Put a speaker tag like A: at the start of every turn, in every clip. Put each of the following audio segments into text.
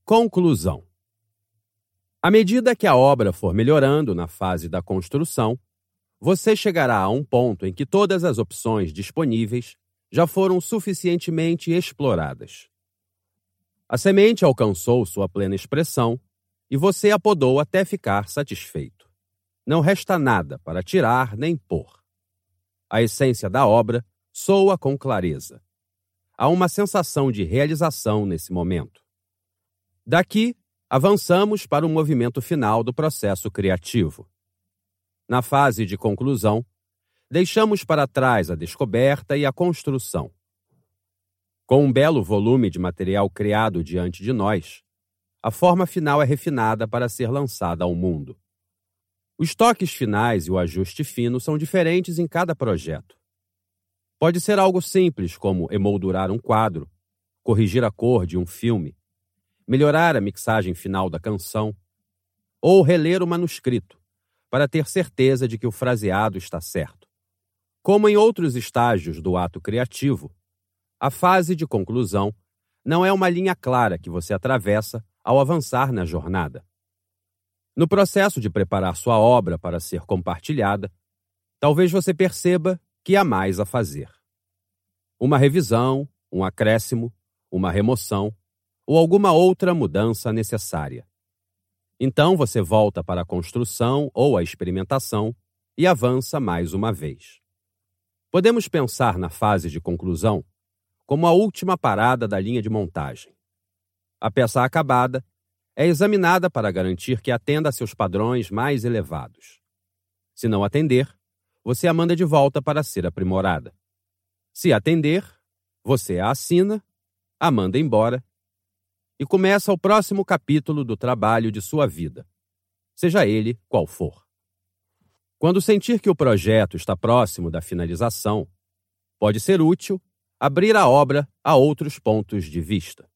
A: Conclusão. À medida que a obra for melhorando na fase da construção, você chegará a um ponto em que todas as opções disponíveis já foram suficientemente exploradas. A semente alcançou sua plena expressão e você a podou até ficar satisfeito. Não resta nada para tirar nem pôr. A essência da obra soa com clareza. Há uma sensação de realização nesse momento. Daqui, avançamos para o movimento final do processo criativo. Na fase de conclusão, deixamos para trás a descoberta e a construção. Com um belo volume de material criado diante de nós, a forma final é refinada para ser lançada ao mundo. Os toques finais e o ajuste fino são diferentes em cada projeto. Pode ser algo simples, como emoldurar um quadro, corrigir a cor de um filme, melhorar a mixagem final da canção, ou reler o manuscrito, para ter certeza de que o fraseado está certo. Como em outros estágios do ato criativo, a fase de conclusão não é uma linha clara que você atravessa ao avançar na jornada. No processo de preparar sua obra para ser compartilhada, talvez você perceba que há mais a fazer. Uma revisão, um acréscimo, uma remoção ou alguma outra mudança necessária. Então você volta para a construção ou a experimentação e avança mais uma vez. Podemos pensar na fase de conclusão como a última parada da linha de montagem. A peça acabada é examinada para garantir que atenda a seus padrões mais elevados. Se não atender, você a manda de volta para ser aprimorada. Se atender, você a assina, a manda embora e começa o próximo capítulo do trabalho de sua vida, seja ele qual for. Quando sentir que o projeto está próximo da finalização, pode ser útil abrir a obra a outros pontos de vista.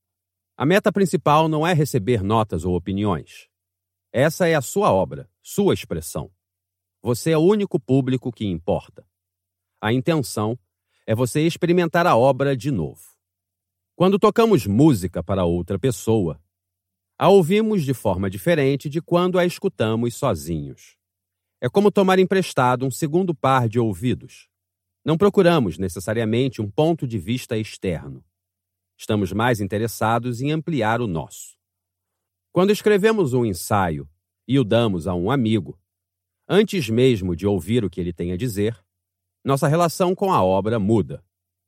A: A meta principal não é receber notas ou opiniões. Essa é a sua obra, sua expressão. Você é o único público que importa. A intenção é você experimentar a obra de novo. Quando tocamos música para outra pessoa, a ouvimos de forma diferente de quando a escutamos sozinhos. É como tomar emprestado um segundo par de ouvidos. Não procuramos necessariamente um ponto de vista externo. Estamos mais interessados em ampliar o nosso. Quando escrevemos um ensaio e o damos a um amigo, antes mesmo de ouvir o que ele tem a dizer, nossa relação com a obra muda.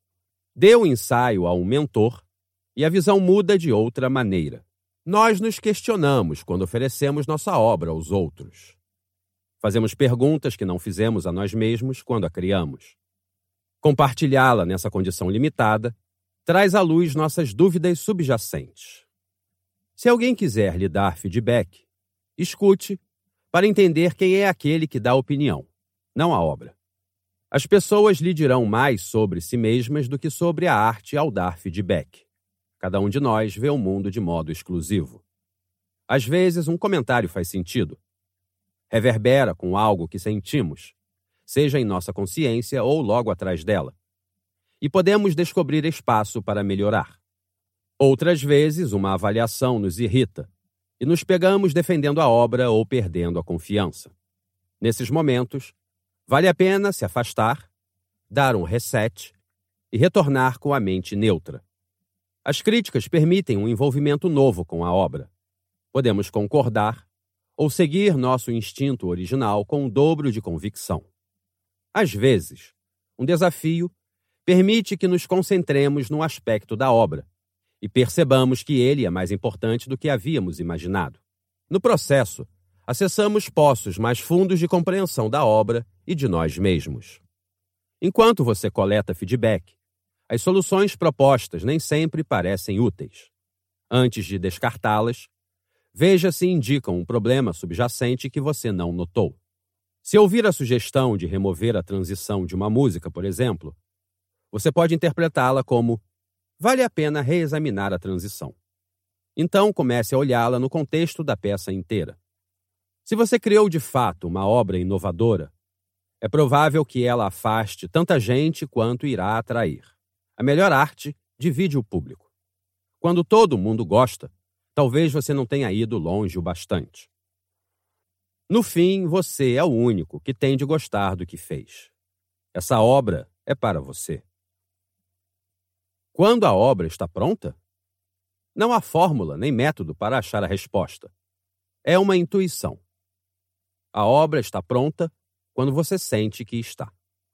A: Dê o ensaio a um mentor e a visão muda de outra maneira. Nós nos questionamos quando oferecemos nossa obra aos outros. Fazemos perguntas que não fizemos a nós mesmos quando a criamos. Compartilhá-la nessa condição limitada traz à luz nossas dúvidas subjacentes. Se alguém quiser lhe dar feedback, escute para entender quem é aquele que dá opinião, não a obra. As pessoas lhe dirão mais sobre si mesmas do que sobre a arte ao dar feedback. Cada um de nós vê o mundo de modo exclusivo. Às vezes, um comentário faz sentido. Reverbera com algo que sentimos, seja em nossa consciência ou logo atrás dela. E podemos descobrir espaço para melhorar. Outras vezes, uma avaliação nos irrita e nos pegamos defendendo a obra ou perdendo a confiança. Nesses momentos, vale a pena se afastar, dar um reset e retornar com a mente neutra. As críticas permitem um envolvimento novo com a obra. Podemos concordar ou seguir nosso instinto original com o dobro de convicção. Às vezes, um desafio permite que nos concentremos num aspecto da obra e percebamos que ele é mais importante do que havíamos imaginado. No processo, acessamos poços mais fundos de compreensão da obra e de nós mesmos. Enquanto você coleta feedback, as soluções propostas nem sempre parecem úteis. Antes de descartá-las, veja se indicam um problema subjacente que você não notou. Se ouvir a sugestão de remover a transição de uma música, por exemplo, você pode interpretá-la como: vale a pena reexaminar a transição. Então comece a olhá-la no contexto da peça inteira. Se você criou de fato uma obra inovadora, é provável que ela afaste tanta gente quanto irá atrair. A melhor arte divide o público. Quando todo mundo gosta, talvez você não tenha ido longe o bastante. No fim, você é o único que tem de gostar do que fez. Essa obra é para você. Quando a obra está pronta? Não há fórmula nem método para achar a resposta. É uma intuição. A obra está pronta quando você sente que está.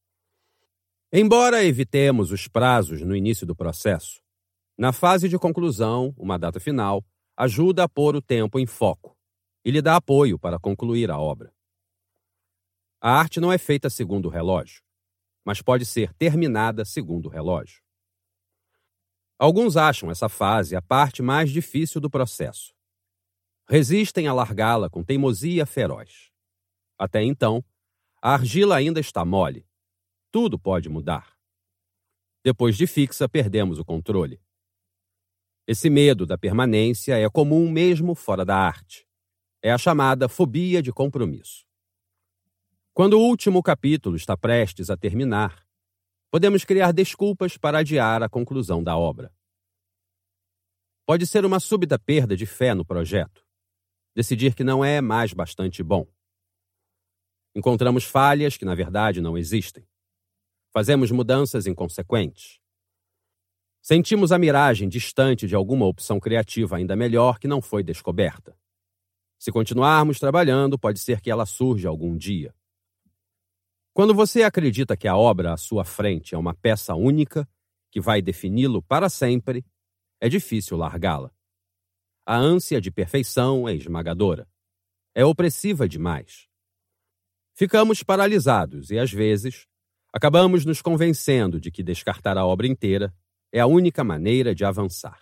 A: Embora evitemos os prazos no início do processo, na fase de conclusão, uma data final ajuda a pôr o tempo em foco e lhe dá apoio para concluir a obra. A arte não é feita segundo o relógio, mas pode ser terminada segundo o relógio. Alguns acham essa fase a parte mais difícil do processo. Resistem a largá-la com teimosia feroz. Até então, a argila ainda está mole. Tudo pode mudar. Depois de fixa, perdemos o controle. Esse medo da permanência é comum mesmo fora da arte. É a chamada fobia de compromisso. Quando o último capítulo está prestes a terminar, podemos criar desculpas para adiar a conclusão da obra. Pode ser uma súbita perda de fé no projeto. Decidir que não é mais bastante bom. Encontramos falhas que, na verdade, não existem. Fazemos mudanças inconsequentes. Sentimos a miragem distante de alguma opção criativa ainda melhor que não foi descoberta. Se continuarmos trabalhando, pode ser que ela surja algum dia. Quando você acredita que a obra à sua frente é uma peça única, que vai defini-lo para sempre, é difícil largá-la. A ânsia de perfeição é esmagadora. É opressiva demais. Ficamos paralisados e, às vezes, acabamos nos convencendo de que descartar a obra inteira é a única maneira de avançar.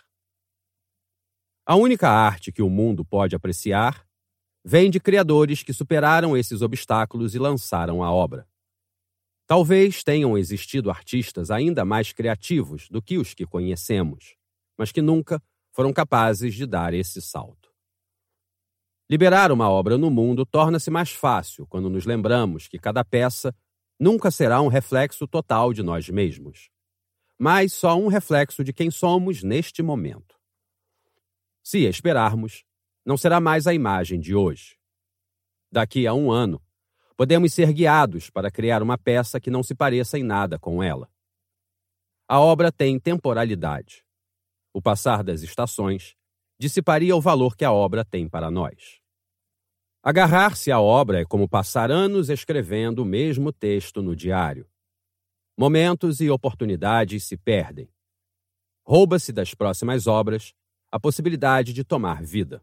A: A única arte que o mundo pode apreciar vem de criadores que superaram esses obstáculos e lançaram a obra. Talvez tenham existido artistas ainda mais criativos do que os que conhecemos, mas que nunca foram capazes de dar esse salto. Liberar uma obra no mundo torna-se mais fácil quando nos lembramos que cada peça nunca será um reflexo total de nós mesmos, mas só um reflexo de quem somos neste momento. Se esperarmos, não será mais a imagem de hoje. Daqui a um ano, podemos ser guiados para criar uma peça que não se pareça em nada com ela. A obra tem temporalidade. O passar das estações dissiparia o valor que a obra tem para nós. Agarrar-se à obra é como passar anos escrevendo o mesmo texto no diário. Momentos e oportunidades se perdem. Rouba-se das próximas obras a possibilidade de tomar vida.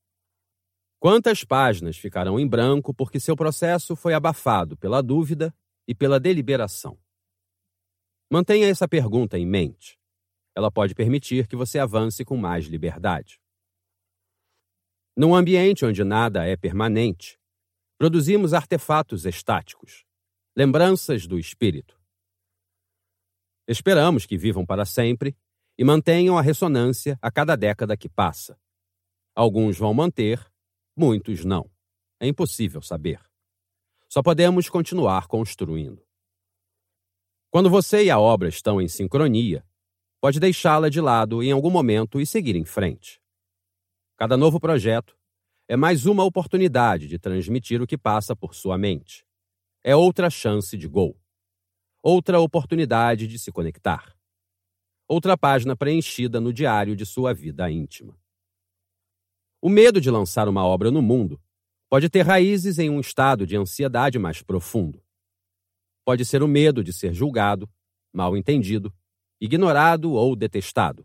A: Quantas páginas ficarão em branco porque seu processo foi abafado pela dúvida e pela deliberação? Mantenha essa pergunta em mente. Ela pode permitir que você avance com mais liberdade. Num ambiente onde nada é permanente, produzimos artefatos estáticos, lembranças do espírito. Esperamos que vivam para sempre e mantenham a ressonância a cada década que passa. Alguns vão manter, muitos não. É impossível saber. Só podemos continuar construindo. Quando você e a obra estão em sincronia, pode deixá-la de lado em algum momento e seguir em frente. Cada novo projeto é mais uma oportunidade de transmitir o que passa por sua mente. É outra chance de gol. Outra oportunidade de se conectar. Outra página preenchida no diário de sua vida íntima. O medo de lançar uma obra no mundo pode ter raízes em um estado de ansiedade mais profundo. Pode ser o medo de ser julgado, mal entendido, ignorado ou detestado.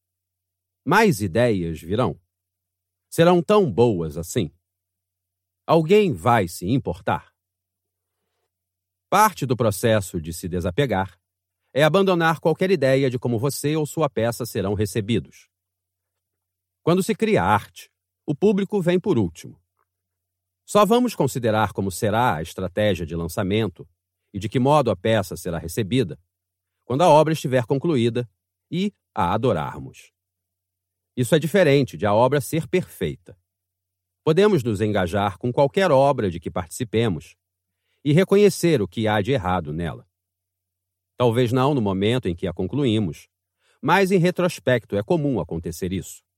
A: Mais ideias virão. Serão tão boas assim? Alguém vai se importar? Parte do processo de se desapegar é abandonar qualquer ideia de como você ou sua peça serão recebidos. Quando se cria arte, o público vem por último. Só vamos considerar como será a estratégia de lançamento e de que modo a peça será recebida quando a obra estiver concluída e a adorarmos. Isso é diferente de a obra ser perfeita. Podemos nos engajar com qualquer obra de que participemos e reconhecer o que há de errado nela. Talvez não no momento em que a concluímos, mas em retrospecto é comum acontecer isso.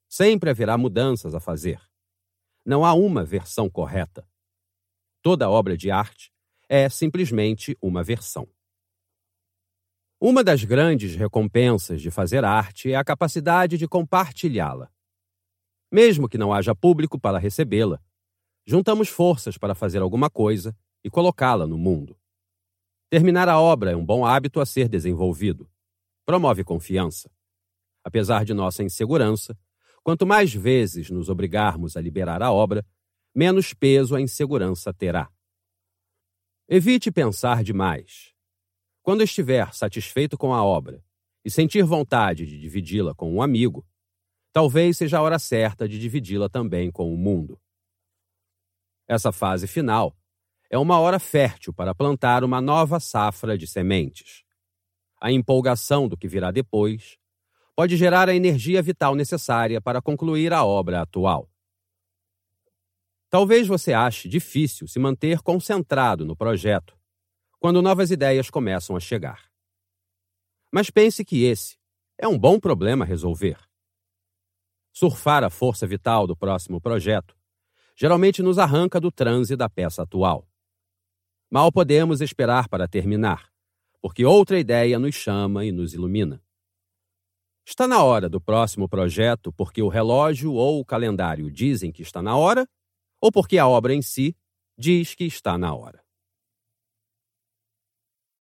A: Sempre haverá mudanças a fazer. Não há uma versão correta. Toda obra de arte é simplesmente uma versão. Uma das grandes recompensas de fazer arte é a capacidade de compartilhá-la. Mesmo que não haja público para recebê-la, juntamos forças para fazer alguma coisa e colocá-la no mundo. Terminar a obra é um bom hábito a ser desenvolvido. Promove confiança. Apesar de nossa insegurança, quanto mais vezes nos obrigarmos a liberar a obra, menos peso a insegurança terá. Evite pensar demais. Quando estiver satisfeito com a obra e sentir vontade de dividi-la com um amigo, talvez seja a hora certa de dividi-la também com o mundo. Essa fase final é uma hora fértil para plantar uma nova safra de sementes. A empolgação do que virá depois pode gerar a energia vital necessária para concluir a obra atual. Talvez você ache difícil se manter concentrado no projeto quando novas ideias começam a chegar. Mas pense que esse é um bom problema a resolver. Surfar a força vital do próximo projeto geralmente nos arranca do transe da peça atual. Mal podemos esperar para terminar, porque outra ideia nos chama e nos ilumina. Está na hora do próximo projeto porque o relógio ou o calendário dizem que está na hora, ou porque a obra em si diz que está na hora.